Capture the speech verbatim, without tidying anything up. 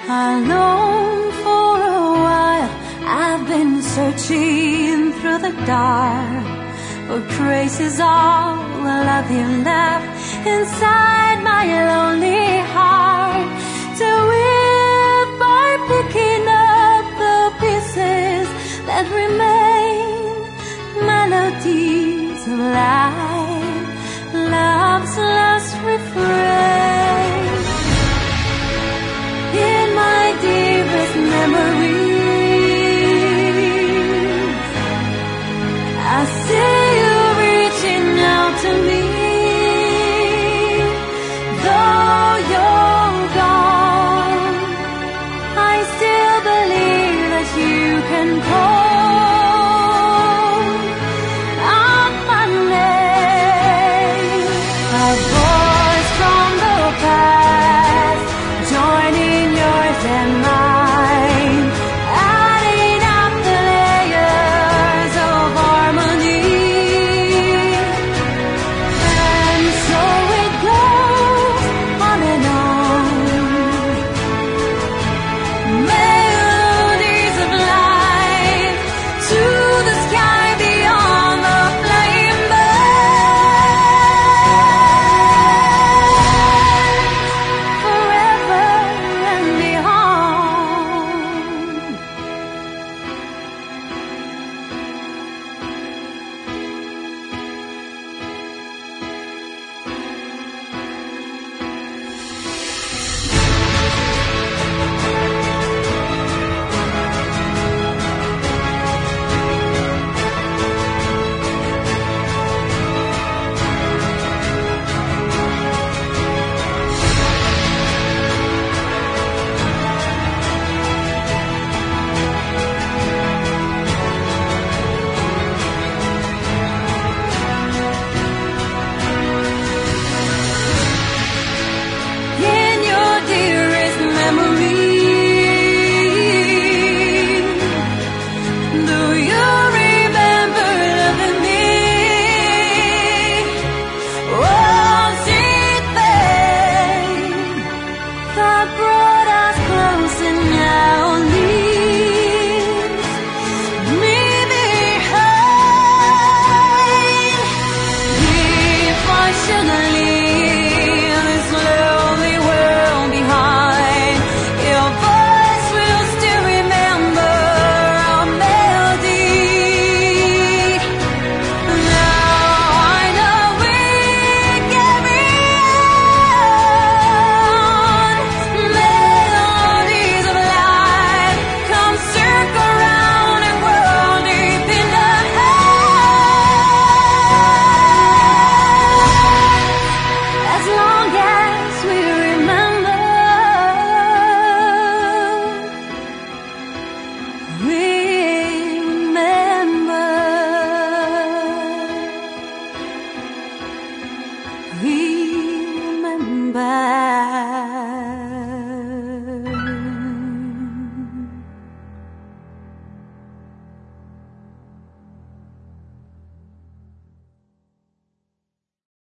Alone for a while, I've been searching through the dark for traces of the love you left inside my lonely heart. So if by picking up the pieces that remain, melodies of life, love's last refrain, in my dearest memories, I see you reaching out to me. Though you're gone, I still believe that you can call out my name. A voice from the past joining yours and mine, adding up the layers of harmony. And so it goes on and on, melodies of life to the sky beyond the flame burn, forever and beyond. In your dearest memory, do you remember loving me? Was it fate that brought us close and now leaves me behind? If I should leave this lonely world behind, your voice will still remember our melody. Now I know we carry on, melodies of life come circle round and whirl deep in the heart. As long as we remember, remember, remember.